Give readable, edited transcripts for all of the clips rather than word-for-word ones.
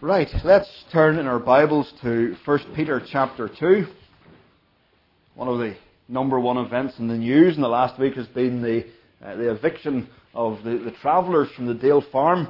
Right, let's turn in our Bibles to 1 Peter chapter 2. One of the number one events in the news in the last week has been the eviction of the travellers from the Dale Farm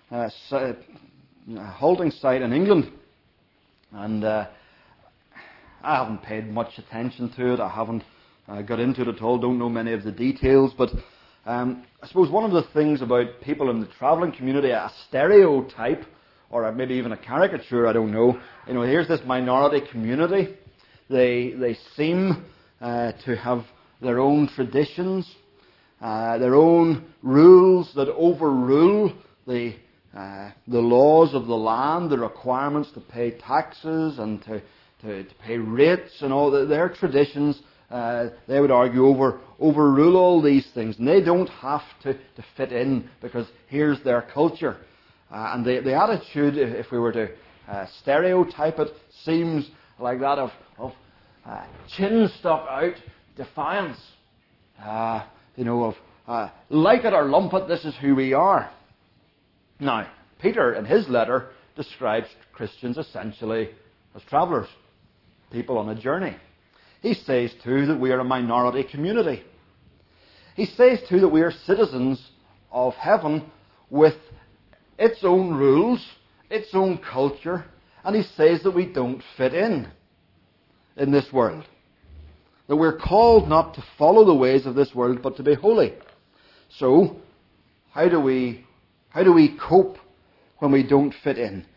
holding site in England. And I haven't paid much attention to it. I haven't got into it at all. Don't know many of the details. But I suppose one of the things about people in the travelling community, a stereotype, or maybe even a caricature, I don't know. Here's this minority community. They seem to have their own traditions, their own rules that overrule the laws of the land, the requirements to pay taxes and to pay rates and all their traditions. They would argue overrule all these things, and they don't have to fit in because here's their culture. And the attitude, if we were to stereotype it, seems like that of chin stuck out defiance. Like it or lump it, this is who we are. Now, Peter, in his letter, describes Christians essentially as travellers, people on a journey. He says, too, that we are a minority community. He says, too, that we are citizens of heaven with its own rules, its own culture, and he says that we don't fit in this world. That we're called not to follow the ways of this world, but to be holy. So, how do we cope when we don't fit in?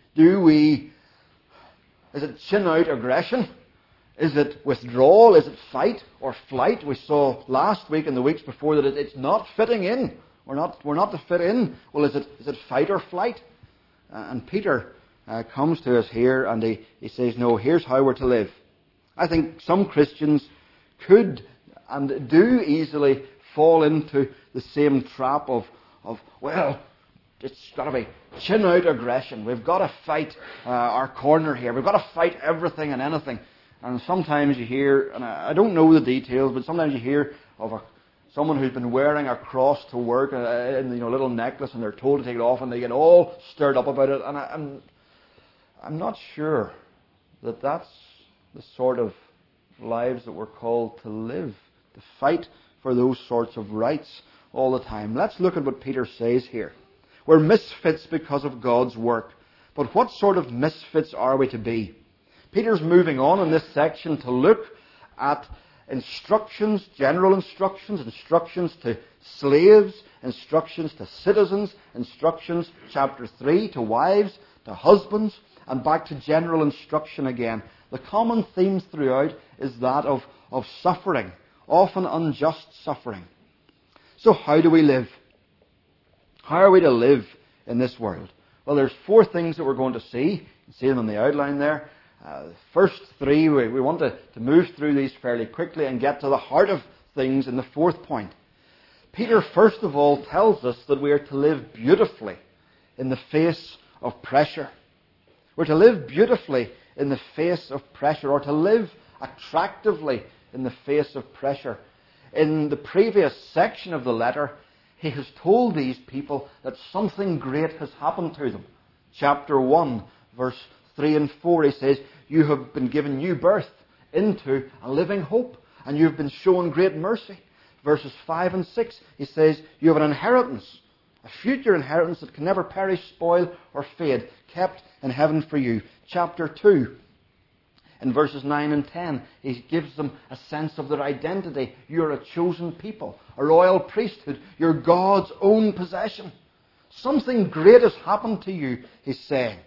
Is it chin out aggression? Is it withdrawal? Is it fight or flight? We saw last week and the weeks before that it's not fitting in. We're not to fit in. Well, is it fight or flight? And Peter comes to us here and he says, no, here's how we're to live. I think some Christians could and do easily fall into the same trap of well, it's got to be chin out aggression. We've got to fight our corner here. We've got to fight everything and anything. And sometimes you hear, and I don't know the details, but sometimes you hear of someone who's been wearing a cross to work, in a little necklace, and they're told to take it off, and they get all stirred up about it. And I'm not sure that that's the sort of lives that we're called to live, to fight for those sorts of rights all the time. Let's look at what Peter says here. We're misfits because of God's work. But what sort of misfits are we to be? Peter's moving on in this section to look at instructions, general instructions to slaves, instructions to citizens, instructions, chapter 3, to wives, to husbands, and back to general instruction again. The common theme throughout is that of suffering, often unjust suffering. So how do we live? How are we to live in this world? Well, there's 4 things that we're going to see. You can see them in the outline there. The first 3, we want to move through these fairly quickly and get to the heart of things in the 4th point. Peter, first of all, tells us that we are to live beautifully in the face of pressure. We're to live beautifully in the face of pressure, or to live attractively in the face of pressure. In the previous section of the letter, he has told these people that something great has happened to them. Chapter 1, verse 3 and 4, he says, you have been given new birth into a living hope, and you have been shown great mercy. Verses 5 and 6, he says, you have an inheritance, a future inheritance that can never perish, spoil, or fade, kept in heaven for you. Chapter 2, in verses 9 and 10, he gives them a sense of their identity. You're a chosen people, a royal priesthood. You're God's own possession. Something great has happened to you, he's saying.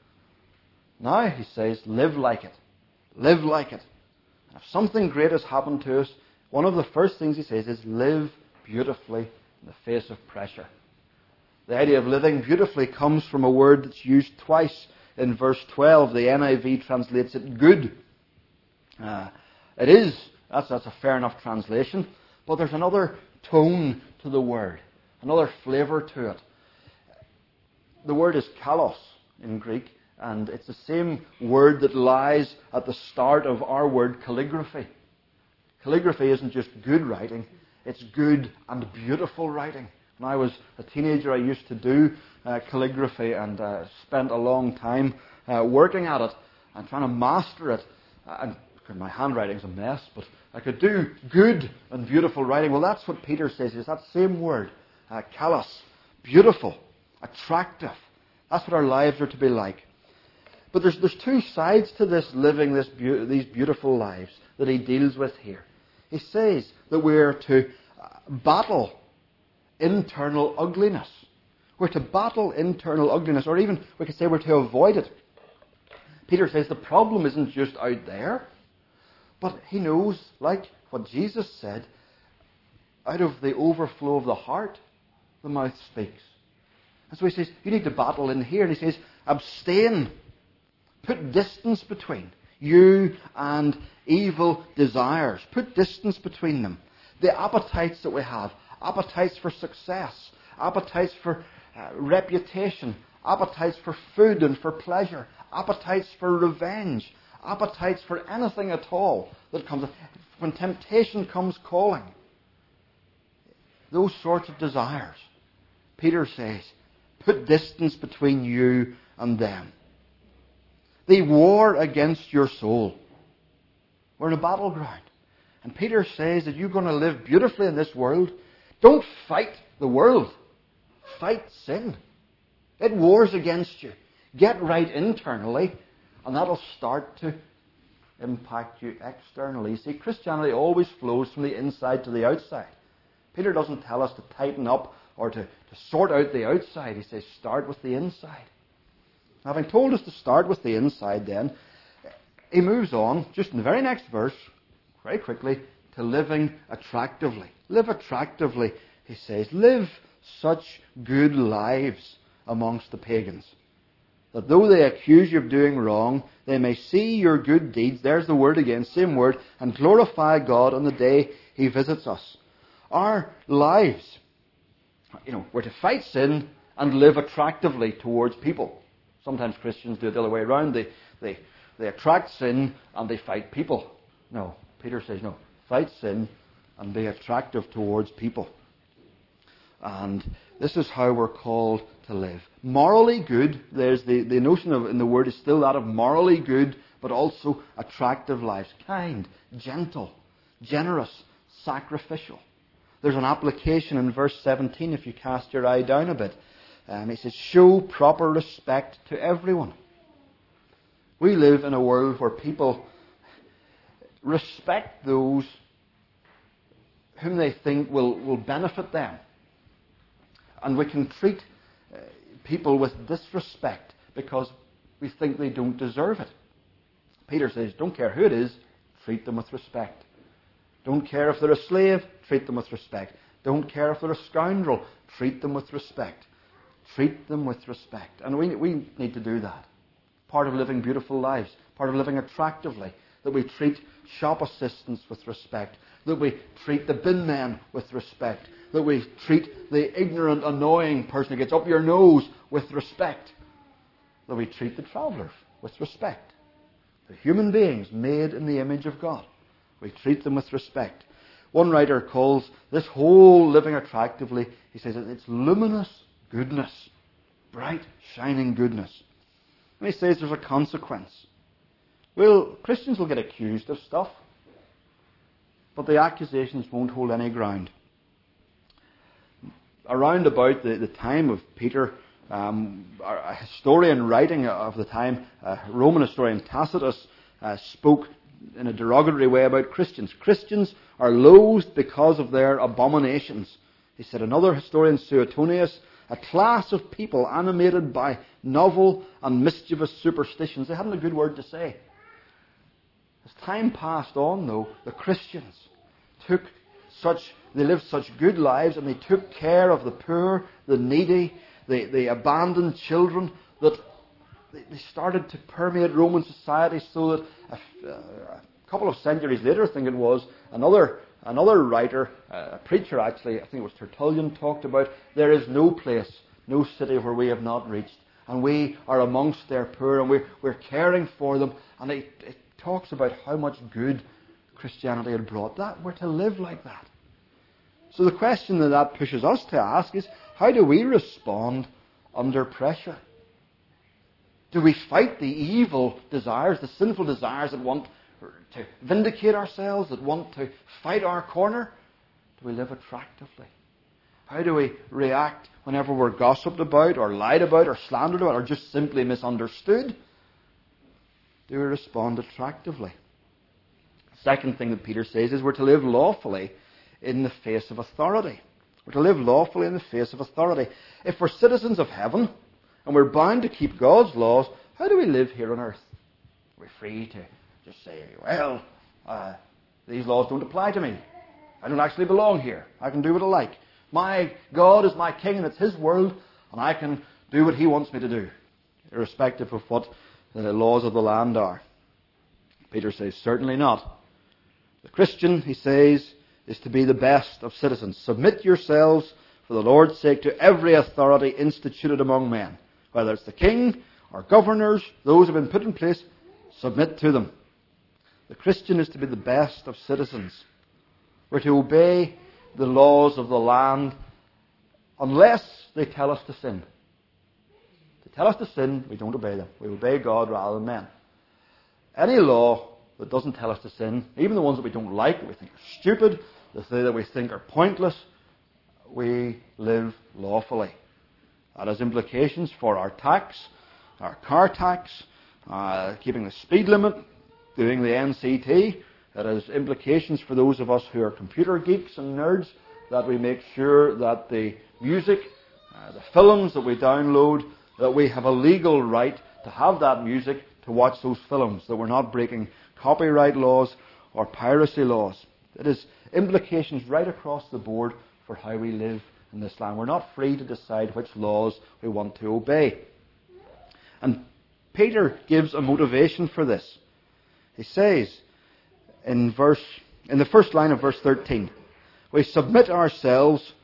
Now, he says, live like it. Live like it. And if something great has happened to us, one of the first things he says is live beautifully in the face of pressure. The idea of living beautifully comes from a word that's used twice in verse 12. The NIV translates it good. That's a fair enough translation. But there's another tone to the word, another flavour to it. The word is kalos in Greek. And it's the same word that lies at the start of our word calligraphy. Calligraphy isn't just good writing, it's good and beautiful writing. When I was a teenager, I used to do calligraphy and spent a long time working at it and trying to master it. And my handwriting's a mess, but I could do good and beautiful writing. Well, that's what Peter says. It's that same word, kalos, beautiful, attractive. That's what our lives are to be like. But there's two sides to this living these beautiful lives that he deals with here. He says that we're to battle internal ugliness. We're to battle internal ugliness, or even we could say we're to avoid it. Peter says the problem isn't just out there, but he knows, like what Jesus said, out of the overflow of the heart, the mouth speaks. And so he says, you need to battle in here. And he says, abstain. Put distance between you and evil desires. Put distance between them. The appetites that we have, appetites for success, appetites for reputation, appetites for food and for pleasure, appetites for revenge, appetites for anything at all that comes. When temptation comes calling, those sorts of desires, Peter says, put distance between you and them. They war against your soul. We're in a battleground. And Peter says that you're going to live beautifully in this world. Don't fight the world. Fight sin. It wars against you. Get right internally, and that'll start to impact you externally. You see, Christianity always flows from the inside to the outside. Peter doesn't tell us to tighten up or to sort out the outside. He says start with the inside. Having told us to start with the inside then, he moves on, just in the very next verse, very quickly, to living attractively. Live attractively, he says. Live such good lives amongst the pagans, that though they accuse you of doing wrong, they may see your good deeds, there's the word again, same word, and glorify God on the day he visits us. Our lives, we're to fight sin and live attractively towards people. Sometimes Christians do it the other way around. They attract sin and they fight people. No, Peter says no. Fight sin and be attractive towards people. And this is how we're called to live. Morally good, there's the notion of in the word is still that of morally good, but also attractive lives. Kind, gentle, generous, sacrificial. There's an application in verse 17 if you cast your eye down a bit. He says, show proper respect to everyone. We live in a world where people respect those whom they think will benefit them. And we can treat people with disrespect because we think they don't deserve it. Peter says, don't care who it is, treat them with respect. Don't care if they're a slave, treat them with respect. Don't care if they're a scoundrel, treat them with respect. Treat them with respect. And we need to do that. Part of living beautiful lives, part of living attractively, that we treat shop assistants with respect, that we treat the bin men with respect, that we treat the ignorant, annoying person who gets up your nose with respect, that we treat the travellers with respect. The human beings made in the image of God. We treat them with respect. One writer calls this whole living attractively, he says it's luminous goodness. Bright, shining goodness. And he says there's a consequence. Well, Christians will get accused of stuff, but the accusations won't hold any ground. Around about the time of Peter, a historian writing of the time, a Roman historian Tacitus, spoke in a derogatory way about Christians. Christians are loathed because of their abominations. He said, another historian, Suetonius, a class of people animated by novel and mischievous superstitions. They hadn't a good word to say. As time passed on, though, the Christians they lived such good lives and they took care of the poor, the needy, the abandoned children, that they started to permeate Roman society, so that a couple of centuries later, I think it was, another writer, a preacher actually, I think it was Tertullian, talked about there is no place, no city where we have not reached. And we are amongst their poor and we're caring for them. And it talks about how much good Christianity had brought. That we're to live like that. So the question that pushes us to ask is, how do we respond under pressure? Do we fight the evil desires, the sinful desires that want to vindicate ourselves, that want to fight our corner? Do we live attractively? How do we react whenever we're gossiped about, or lied about, or slandered about, or just simply misunderstood? Do we respond attractively? The second thing that Peter says is we're to live lawfully in the face of authority. We're to live lawfully in the face of authority. If we're citizens of heaven, and we're bound to keep God's laws, how do we live here on earth? We're free to just say, well, these laws don't apply to me. I don't actually belong here. I can do what I like. My God is my king and it's his world, and I can do what he wants me to do, irrespective of what the laws of the land are. Peter says, certainly not. The Christian, he says, is to be the best of citizens. Submit yourselves, for the Lord's sake, to every authority instituted among men. Whether it's the king or governors, those who have been put in place, submit to them. The Christian is to be the best of citizens. We're to obey the laws of the land unless they tell us to sin. If they tell us to sin, we don't obey them. We obey God rather than men. Any law that doesn't tell us to sin, even the ones that we don't like, that we think are stupid, that we think are pointless, we live lawfully. That has implications for our tax, our car tax, keeping the speed limit, doing the NCT. It has implications for those of us who are computer geeks and nerds, that we make sure that the music, the films that we download, that we have a legal right to have that music, to watch those films, that we're not breaking copyright laws or piracy laws. It has implications right across the board for how we live in this land. We're not free to decide which laws we want to obey. And Peter gives a motivation for this. He says in the first line of verse 13, we submit ourselves,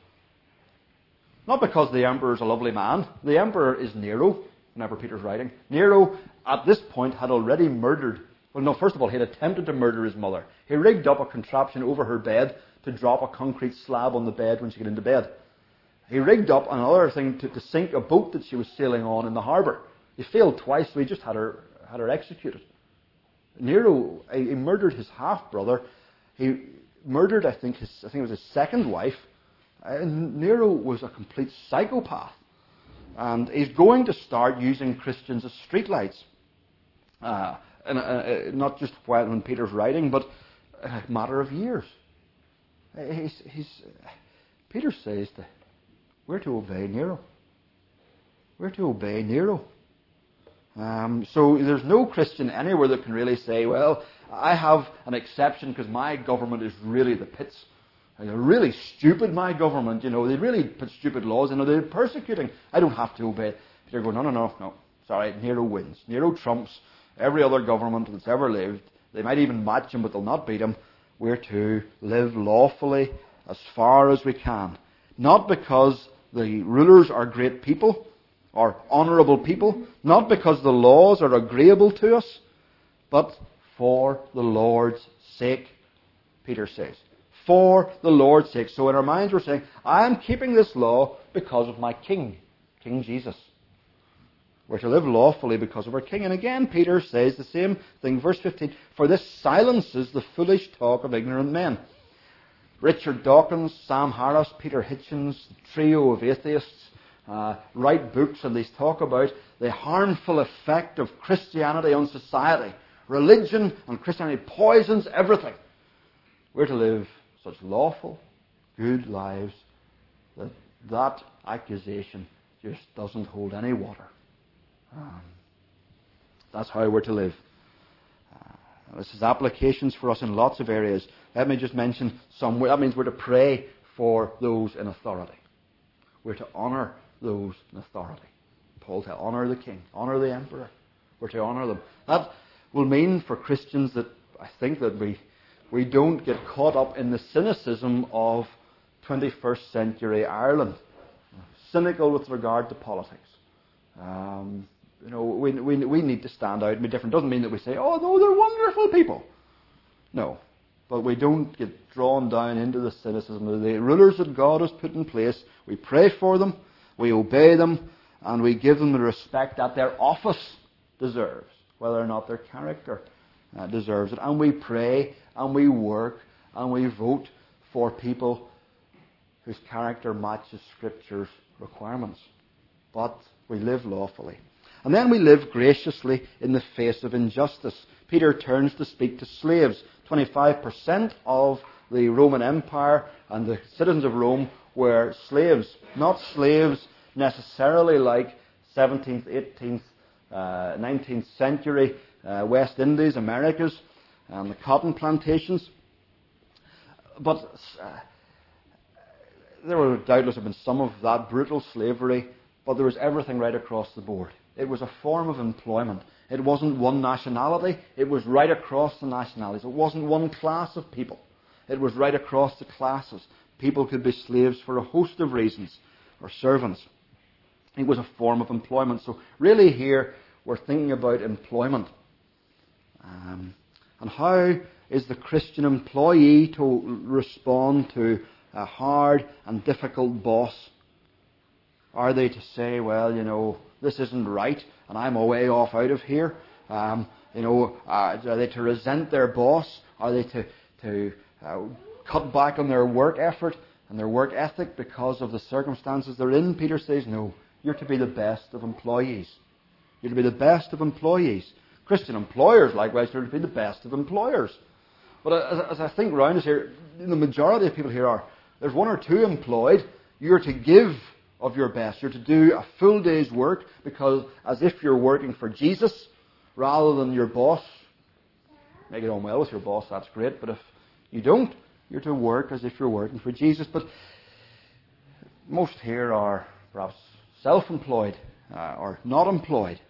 not because the emperor is a lovely man. The emperor is Nero, whenever Peter's writing. Nero, at this point, had already murdered. Well, no, first of all, he had attempted to murder his mother. He rigged up a contraption over her bed to drop a concrete slab on the bed when she got into bed. He rigged up another thing to sink a boat that she was sailing on in the harbour. He failed twice, so he just had her executed. Nero, he murdered his half-brother. He murdered, I think it was his second wife. And Nero was a complete psychopath. And he's going to start using Christians as streetlights. Not just when Peter's writing, but a matter of years. Peter says that we're to obey Nero. We're to obey Nero. So there's no Christian anywhere that can really say, well, I have an exception because my government is really the pits. They're really stupid, my government. They really put stupid laws in. They're persecuting. I don't have to obey. Peter goes, no. Sorry, Nero wins. Nero trumps every other government that's ever lived. They might even match him, but they'll not beat him. We're to live lawfully as far as we can. Not because the rulers are great people or honourable people, not because the laws are agreeable to us, but for the Lord's sake, Peter says. For the Lord's sake. So in our minds we're saying, I am keeping this law because of my King, King Jesus. We're to live lawfully because of our King. And again, Peter says the same thing. Verse 15, for this silences the foolish talk of ignorant men. Richard Dawkins, Sam Harris, Peter Hitchens, the trio of atheists, write books, and they talk about the harmful effect of Christianity on society. Religion and Christianity poisons everything. We're to live such lawful, good lives that accusation just doesn't hold any water. That's how we're to live. This has applications for us in lots of areas. Let me just mention some. That means we're to pray for those in authority. We're to honour those in authority. Paul said, honour the king, honour the emperor. We're to honour them. That will mean for Christians that I think that we don't get caught up in the cynicism of 21st century Ireland. Cynical with regard to politics. We need to stand out and be different. Doesn't mean that we say, oh no, they're wonderful people. No. but we don't get drawn down into the cynicism of the rulers that God has put in place. We pray for them, we obey them, and we give them the respect that their office deserves, whether or not their character deserves it. And we pray, and we work, and we vote for people whose character matches Scripture's requirements. But we live lawfully. And then we live graciously in the face of injustice. Peter turns to speak to slaves. 25% of the Roman Empire and the citizens of Rome were slaves. Not slaves necessarily like 17th, 18th, 19th century West Indies, Americas, and the cotton plantations. But there would doubtless have been some of that brutal slavery, but there was everything right across the board. It was a form of employment. It wasn't one nationality. It was right across the nationalities. It wasn't one class of people. It was right across the classes. People could be slaves for a host of reasons, or servants. It was a form of employment. So really here we're thinking about employment. And how is the Christian employee to respond to a hard and difficult boss? Are they to say, well, this isn't right, and I'm a way off out of here? Are they to resent their boss? Are they to cut back on their work effort and their work ethic because of the circumstances they're in? Peter says, no, you're to be the best of employees. You're to be the best of employees. Christian employers, likewise, are to be the best of employers. But as I think round us here, the majority of people here are, there's one or two employed. You're to give of your best. You're to do a full day's work because as if you're working for Jesus rather than your boss. Make it on well with your boss, that's great. But if you don't, you're to work as if you're working for Jesus. But most here are perhaps self-employed or not employed.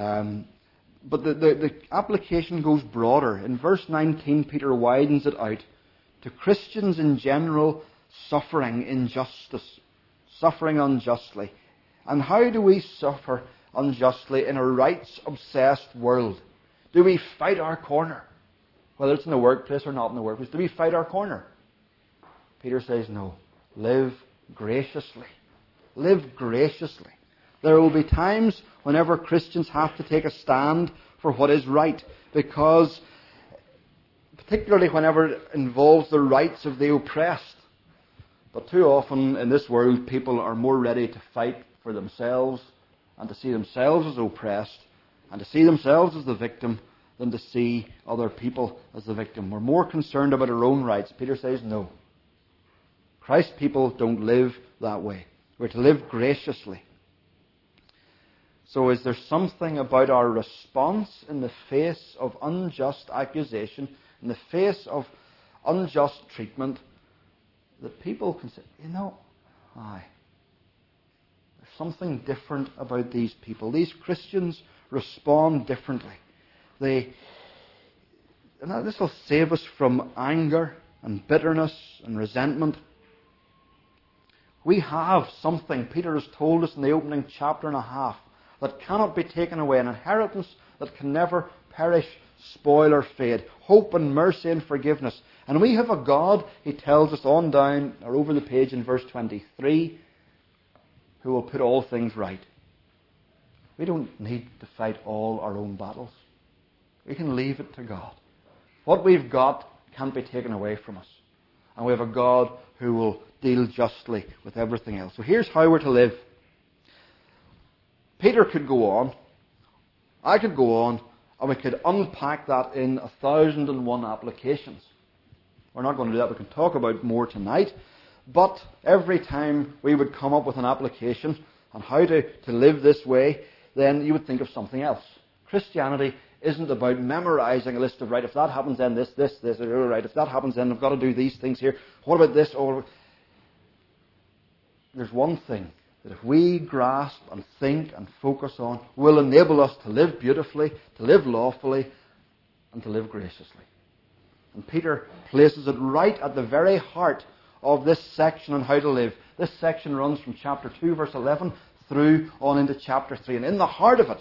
But the application goes broader. In verse 19, Peter widens it out to Christians in general suffering injustice, suffering unjustly. And how do we suffer unjustly in a rights-obsessed world? Do we fight our corner? Whether it's in the workplace or not in the workplace, do we fight our corner? Peter says, no. Live graciously. Live graciously. There will be times whenever Christians have to take a stand for what is right, because particularly whenever it involves the rights of the oppressed. But too often in this world, people are more ready to fight for themselves and to see themselves as oppressed and to see themselves as the victim than to see other people as the victim. We're more concerned about our own rights. Peter says no. Christ's people don't live that way. We're to live graciously. So is there something about our response in the face of unjust accusation, in the face of unjust treatment, that people can say, there's something different about these people. These Christians respond differently. This will save us from anger and bitterness and resentment. We have something, Peter has told us in the opening chapter and a half, that cannot be taken away, an inheritance that can never perish, spoil or fade. Hope and mercy and forgiveness. And we have a God, he tells us on down, or over the page in verse 23, who will put all things right. We don't need to fight all our own battles. We can leave it to God. What we've got can't be taken away from us. And we have a God who will deal justly with everything else. So here's how we're to live. Peter could go on. I could go on. And we could unpack that in 1,001 applications. We're not going to do that. We can talk about more tonight. But every time we would come up with an application on how to live this way, then you would think of something else. Christianity isn't about memorizing a list of, right, if that happens then this, right, if that happens then I've got to do these things here. What about this? There's one thing that if we grasp and think and focus on, will enable us to live beautifully, to live lawfully, and to live graciously. And Peter places it right at the very heart of this section on how to live. This section runs from chapter 2, verse 11, through on into chapter 3. And in the heart of it,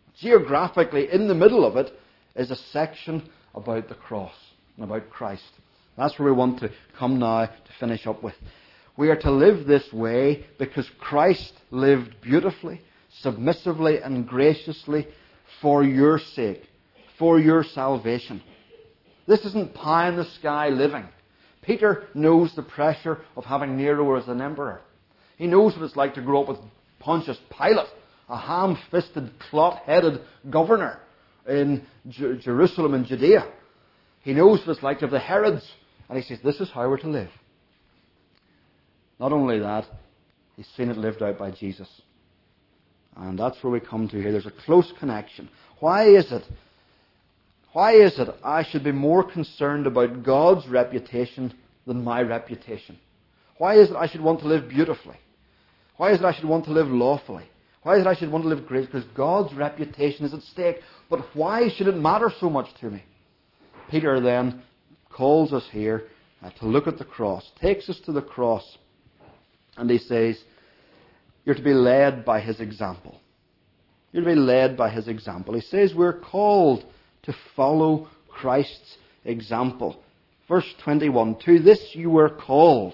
geographically in the middle of it, is a section about the cross and about Christ. That's where we want to come now to finish up with. We are to live this way because Christ lived beautifully, submissively, and graciously for your sake, for your salvation. This isn't pie-in-the-sky living. Peter knows the pressure of having Nero as an emperor. He knows what it's like to grow up with Pontius Pilate, a ham-fisted, clot-headed governor in Jerusalem and Judea. He knows what it's like to have the Herods. And he says, this is how we're to live. Not only that, he's seen it lived out by Jesus. And that's where we come to here. There's a close connection. Why is it I should be more concerned about God's reputation than my reputation? Why is it I should want to live beautifully? Why is it I should want to live lawfully? Why is it I should want to live great? Because God's reputation is at stake. But why should it matter so much to me? Peter then calls us here to look at the cross, takes us to the cross, and he says, you're to be led by his example. You're to be led by his example. He says we're called to follow Christ's example. Verse 21, to this you were called.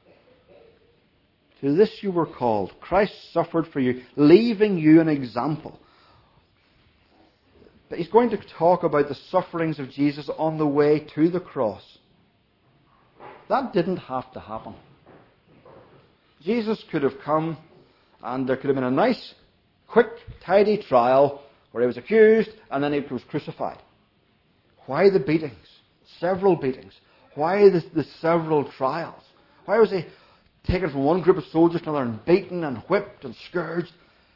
To this you were called. Christ suffered for you, leaving you an example. But he's going to talk about the sufferings of Jesus on the way to the cross. That didn't have to happen. Jesus could have come and there could have been a nice, quick, tidy trial where he was accused and then he was crucified. Why the beatings? Several beatings. Why the several trials? Why was he taken from one group of soldiers to another and beaten and whipped and scourged?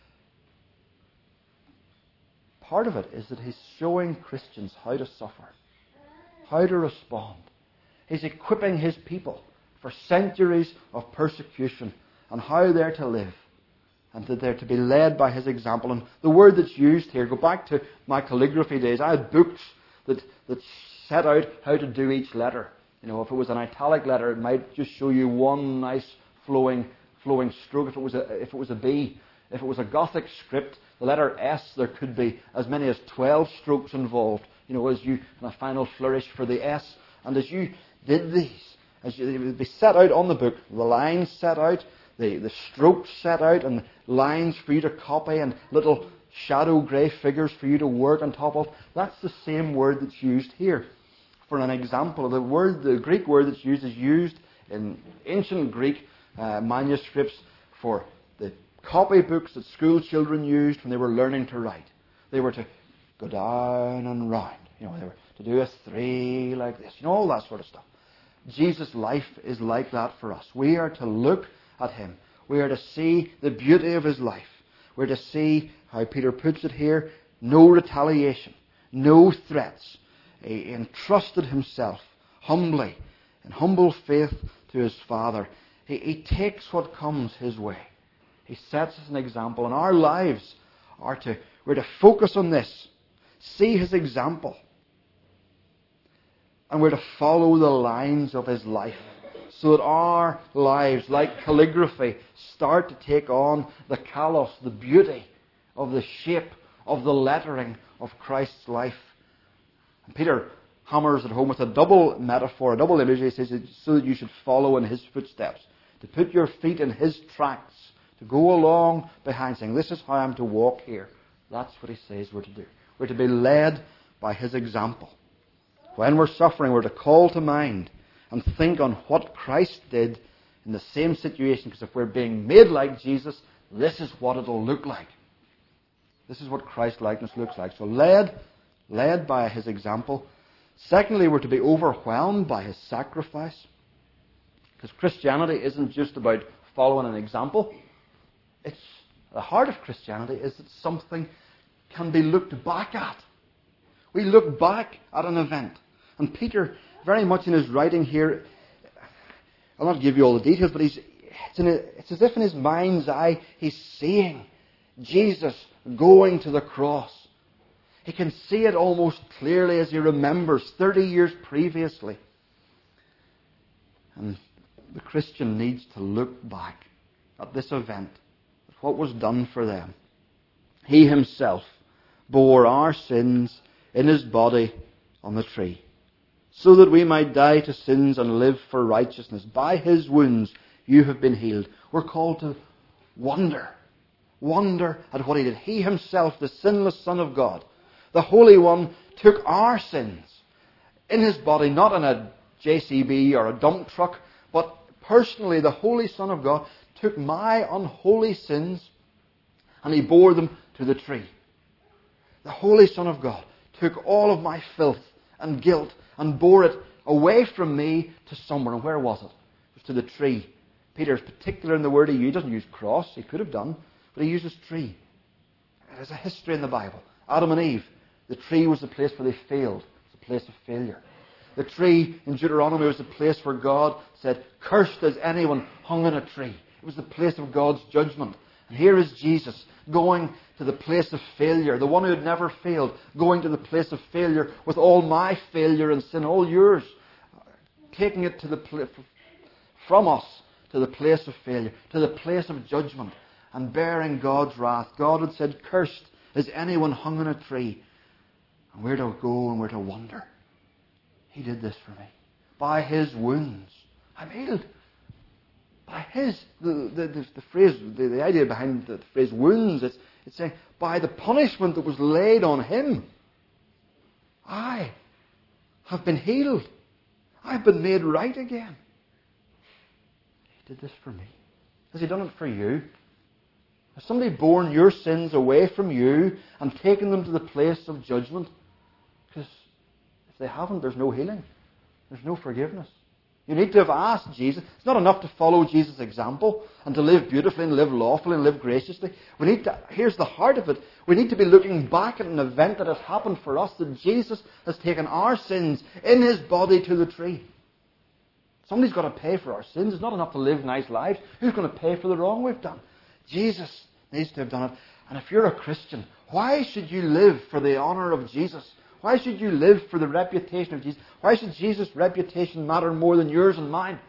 Part of it is that he's showing Christians how to suffer, how to respond. He's equipping his people for centuries of persecution and how they're to live and that they're to be led by his example. And the word that's used here, go back to my calligraphy days. I had books that set out how to do each letter. You know, if it was an italic letter, it might just show you one nice flowing stroke. If it was a B, if it was a Gothic script, the letter S, there could be as many as 12 strokes involved. You know, as you in a final flourish for the S, and as you did these, they would be set out on the book, the lines set out, the strokes set out, and lines for you to copy, and little shadow grey figures for you to work on top of. That's the same word that's used here. For an example, the Greek word that's used is used in ancient Greek manuscripts for the copybooks that school children used when they were learning to write. They were to go down and round. You know, they were to do a 3 like this. You know, all that sort of stuff. Jesus' life is like that for us. We are to look at him. We are to see the beauty of his life. We're to see, how Peter puts it here, no retaliation, no threats. He entrusted himself humbly, in humble faith to his Father. He takes what comes his way. He sets us an example, and our lives we're to focus on this, see his example, and we're to follow the lines of his life, so that our lives, like calligraphy, start to take on the kalos, the beauty of the shape of the lettering of Christ's life. And Peter hammers it home with a double metaphor, a double image. He says, so that you should follow in his footsteps, to put your feet in his tracks, to go along behind, saying, this is how I'm to walk here. That's what he says we're to do. We're to be led by his example. When we're suffering, we're to call to mind and think on what Christ did in the same situation. Because if we're being made like Jesus, this is what it'll look like. This is what Christ-likeness looks like. So led by his example. Secondly, we're to be overwhelmed by his sacrifice. Because Christianity isn't just about following an example. It's the heart of Christianity is that something can be looked back at. We look back at an event. And Peter, very much in his writing here, I'll not give you all the details, but it's as if in his mind's eye he's seeing Jesus going to the cross. He can see it almost clearly as he remembers 30 years previously. And the Christian needs to look back at this event, at what was done for them. He himself bore our sins in his body on the tree, so that we might die to sins and live for righteousness. By his wounds you have been healed. We're called to wonder. Wonder at what he did. He himself, the sinless Son of God, the Holy One, took our sins in his body, not in a JCB or a dump truck, but personally, the Holy Son of God took my unholy sins and he bore them to the tree. The Holy Son of God took all of my filth and guilt and bore it away from me to somewhere. And where was it? It was to the tree. Peter's particular in the word he used. He doesn't use cross. He could have done. But he uses tree. There's a history in the Bible. Adam and Eve. The tree was the place where they failed. It was a place of failure. The tree in Deuteronomy was the place where God said, "Cursed is anyone hung on a tree." It was the place of God's judgment. And here is Jesus going to the place of failure, the one who had never failed, going to the place of failure with all my failure and sin, all yours, taking it to from us to the place of failure, to the place of judgment, and bearing God's wrath. God had said, "Cursed is anyone hung on a tree." And we're to go and we're to wonder. He did this for me. By his wounds, I'm healed. By his, the phrase, the idea behind the phrase wounds, it's saying, by the punishment that was laid on him, I have been healed. I've been made right again. He did this for me. Has he done it for you? Has somebody borne your sins away from you and taken them to the place of judgment? Because if they haven't, there's no healing. There's no forgiveness. You need to have asked Jesus. It's not enough to follow Jesus' example and to live beautifully and live lawfully and live graciously. Here's the heart of it. We need to be looking back at an event that has happened for us, that Jesus has taken our sins in his body to the tree. Somebody's got to pay for our sins. It's not enough to live nice lives. Who's going to pay for the wrong we've done? Jesus needs to have done it. And if you're a Christian, why should you live for the honour of Jesus? Why should you live for the reputation of Jesus? Why should Jesus' reputation matter more than yours and mine?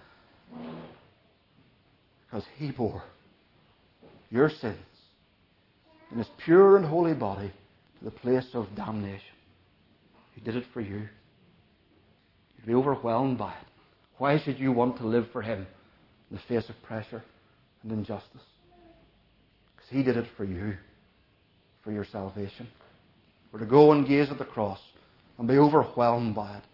Because he bore your sins in his pure and holy body to the place of damnation. He did it for you. You'd be overwhelmed by it. Why should you want to live for him in the face of pressure and injustice? Because he did it for you, for your salvation. We're to go and gaze at the cross and be overwhelmed by it.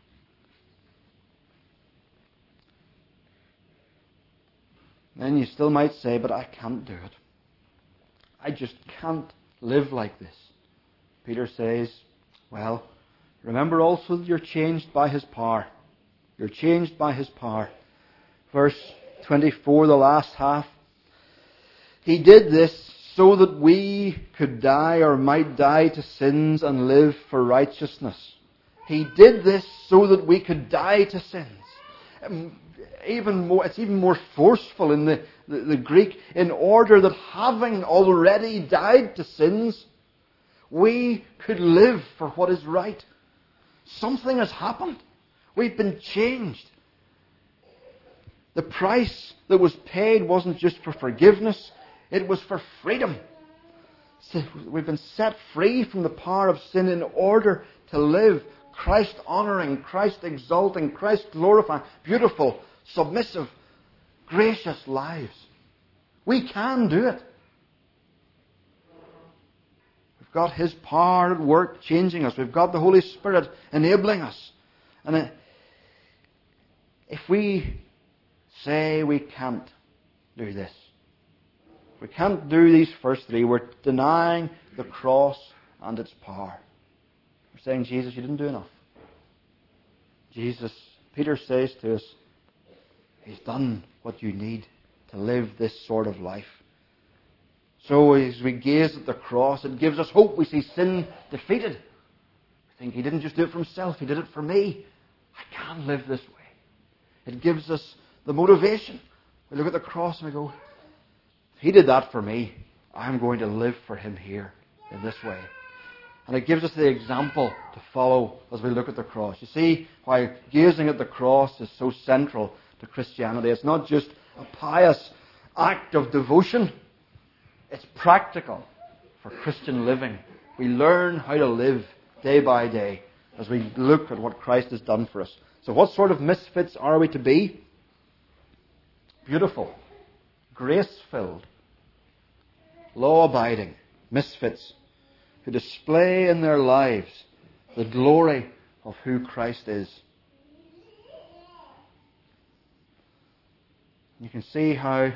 Then you still might say, but I can't do it. I just can't live like this. Peter says, well, remember also that you're changed by his power. You're changed by his power. Verse 24, the last half. He did this so that we could die or might die to sins and live for righteousness. He did this so that we could die to sins. It's even more forceful in the Greek, in order that having already died to sins, we could live for what is right. Something has happened. We've been changed. The price that was paid wasn't just for forgiveness, it was for freedom. So we've been set free from the power of sin in order to live Christ-honouring, Christ-exalting, Christ-glorifying, beautiful, submissive, gracious lives. We can do it. We've got his power at work changing us. We've got the Holy Spirit enabling us. And if we say we can't do this, we can't do these first three, we're denying the cross and its power. We're saying, Jesus, you didn't do enough. Jesus, Peter says to us, he's done what you need to live this sort of life. So as we gaze at the cross, it gives us hope. We see sin defeated. We think he didn't just do it for himself, he did it for me. I can live this way. It gives us the motivation. We look at the cross and we go, he did that for me. I'm going to live for him here in this way. And it gives us the example to follow as we look at the cross. You see why gazing at the cross is so central to Christianity. It's not just a pious act of devotion. It's practical for Christian living. We learn how to live day by day. as we look at what Christ has done for us. So what sort of misfits are we to be? Beautiful, grace-filled, law-abiding misfits who display in their lives the glory of who Christ is. You can see how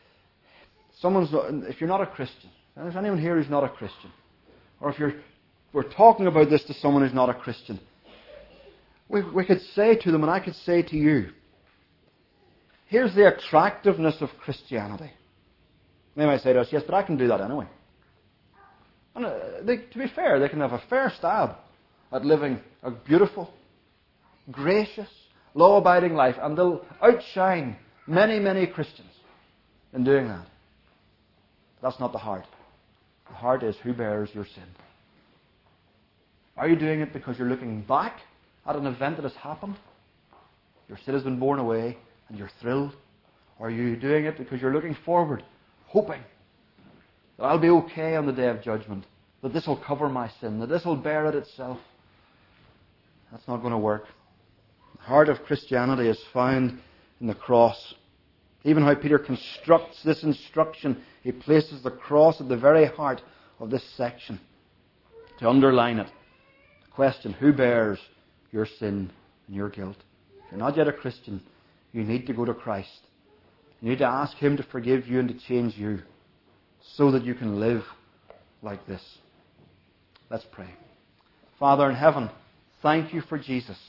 if you're not a Christian, and there's anyone here who's not a Christian, or if we're talking about this to someone who's not a Christian, we could say to them, and I could say to you, here's the attractiveness of Christianity. They might say to us, yes, but I can do that anyway. And to be fair, they can have a fair stab at living a beautiful, gracious, law-abiding life, and they'll outshine many, many Christians in doing that. But that's not the heart. The heart is, who bears your sin? Are you doing it because you're looking back at an event that has happened? Your sin has been borne away and you're thrilled? Or are you doing it because you're looking forward, hoping that I'll be okay on the day of judgment, that this will cover my sin, that this will bear it itself? That's not going to work. The heart of Christianity is found in the cross. Even how Peter constructs this instruction, he places the cross at the very heart of this section to underline it. The question, who bears your sin and your guilt? If you're not yet a Christian, you need to go to Christ. You need to ask Him to forgive you and to change you so that you can live like this. Let's pray. Father in heaven, thank you for Jesus.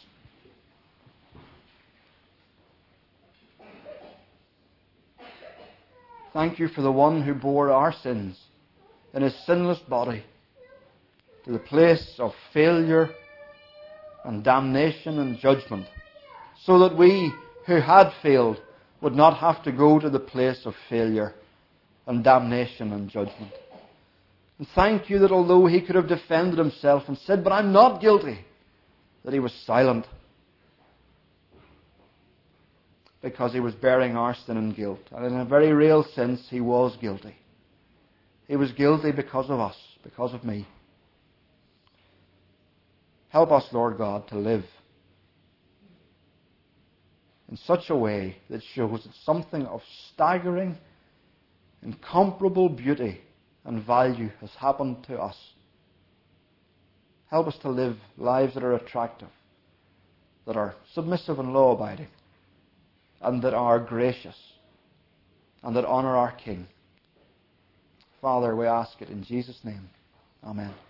Thank you for the one who bore our sins in His sinless body to the place of failure and damnation and judgment, so that we who had failed would not have to go to the place of failure and damnation and judgment. And thank you that although He could have defended Himself and said, but I'm not guilty, that He was silent, because He was bearing our sin and guilt. And in a very real sense, He was guilty. He was guilty because of us, because of me. Help us, Lord God, to live in such a way that shows that something of staggering, incomparable beauty and value has happened to us. Help us to live lives that are attractive, that are submissive and law-abiding, and that are gracious, and that honour our King. Father, we ask it in Jesus' name. Amen.